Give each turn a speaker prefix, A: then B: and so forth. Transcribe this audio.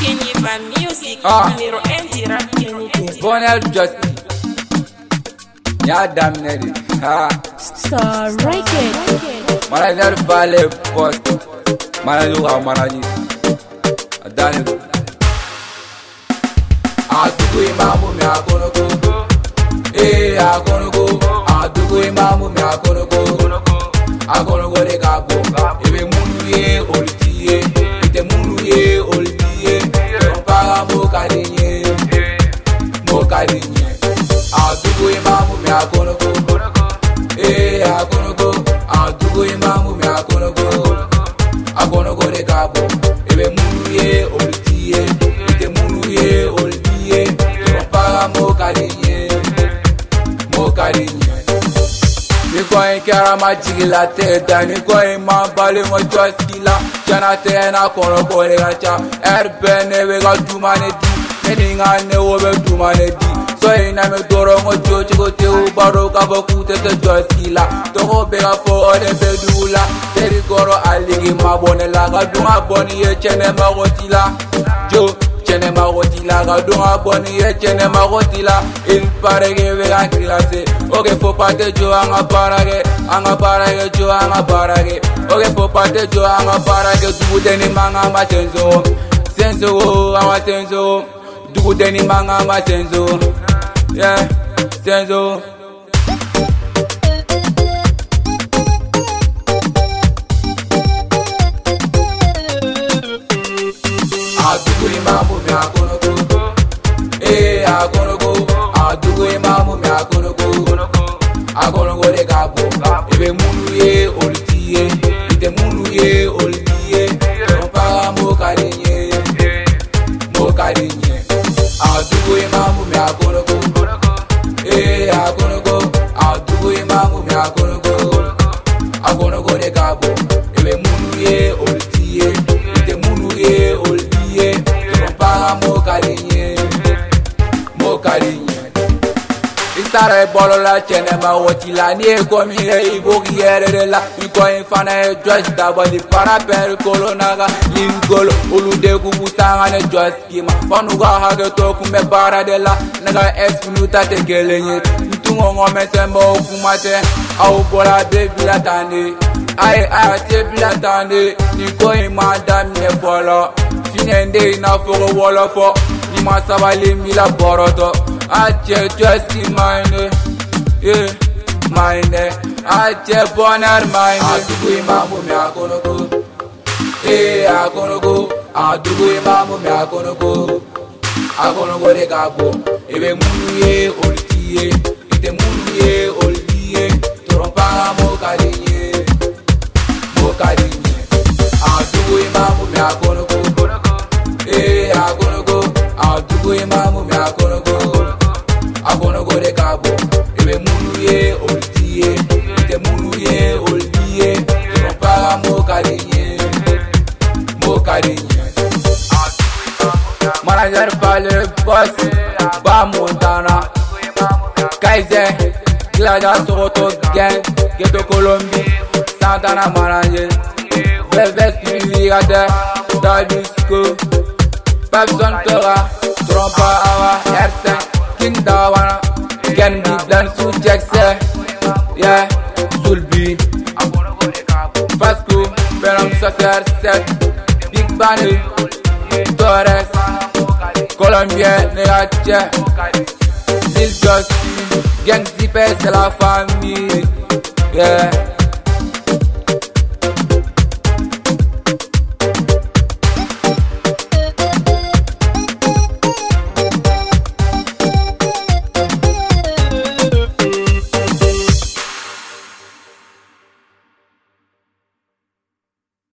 A: Kenyiba Music, numéro 1 du rap Kenny.
B: Bonheur Justice. Ya damnedi.
A: Star Record.
B: Manager Vale Post. Manager Manager. Adani. Atuku imamu mi akonogo. Akonogo. Atuku imamu mi akonogo. Akonogo de kabo. Ebe munu ye olitiye. Ite munu ye olitiye. Para mokarinye. Mokarinye. Atuku imamu mi akonogo. Akonogo. Atuku imamu mi akonogo. Akonogo de kabo. Ebe munu ye olitiye. Ite munu ye olitiye. Para mokarinye. Mokarinye. Niko inkara majigila teta. Niko ima bale mo joskila. Jana tena kono kore gacha. Erbene vega dumane di. Meninga ne wobe dumane di. So ina me doro mo jochi go te ubaro kabo kute se joskila. Toko bega fo ode bedula. Teri koro aligi mabone la. Gadunga boni ye chene magotila. Jo chene magotila. Gadunga boni ye chene magotila. Il pare que vega clase. Oke fo pate jo anga parage. Anga parage jo anga parage. Oke fo pate jo anga parage. Dugu deni manga ma senso. Senso awa senso. Dugu deni manga ma senso. Yeah, senso. Adugu imamu mi akonogo. Akonogo. Adugu imamu mi akonogo. Akonogo de kabo. Ebe munu ye olitiye. Ite munu ye olitiye. Para mokarinye. Mokarinye. Adugu imamu mi akonogo. Akonogo. Adugu imamu mi akonogo. Akonogo de kabo. Ebe munu ye olitiye. Ite munu ye olitiye. Para mokarinye. Mokarinye. Isara bolo la chene ma woti la ni e komi e ibogi ere la iko infana e just dabo di para per kolonaga lingolo ulude ku busanga ne just kima fanuga hage to ku me bara de la naga esminuta te gelenye ntungo ngome sembo kumate au bola de bilatane ai te bilatane ni ko imada me bolo finende na foro wolo fo ni masabali mila boroto Ache just mine, yeah, mine. Ache bonheur mine. Adugu imamu mi akonogo. Akonogo. Adugu imamu mi akonogo. Akonogo de kabo. Ebe munu ye olitiye. Ite munu ye olitiye. Torompa mokarinye. Mokarinye. Adugu imamu mi akonogo. Akonogo. Adugu imamu mi akonogo. Akonogo de kabo. Ebe munu ye olitiye. Ite munu ye olitiye. Para mokarinye. Mokarinye. Manager Vale Boss. Ba Montana. Kaiser. Glada Soto Gang. Ghetto Colombie. Santana Manager. Velvet Spirigate. Dabisco. Pepson Tora. Trompa Awa. R5. King Dawana, Gen Big Dan Su Jackson, yeah, Zulbi, Fasco, Benam Sacer Set, Big Bunny, Torres, Colombien, Negache, Lil Justin, Gang Zippé, c'est la famille, yeah.